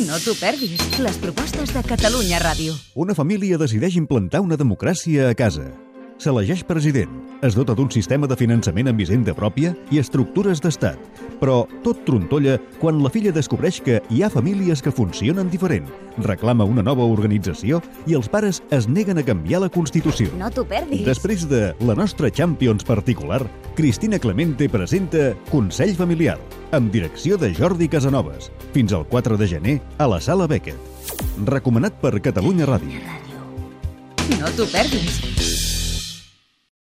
No t'ho perdis, les propostes de Catalunya Ràdio. Una família decideix implantar una democràcia a casa. S'elegeix president, es dota d'un sistema de finançament amb hisenda pròpia i estructures d'estat. Però tot trontolla quan la filla descobreix que hi ha famílies que funcionen diferent, reclama una nova organització i els pares es neguen a canviar la Constitució. No t'ho perdis. Després de La nostra Champions particular, Cristina Clemente presenta Consell Familiar, amb direcció de Jordi Casanovas. Fins al 4 de gener a la Sala Beckett. Recomanat per Catalunya Ràdio. No t'ho perdis.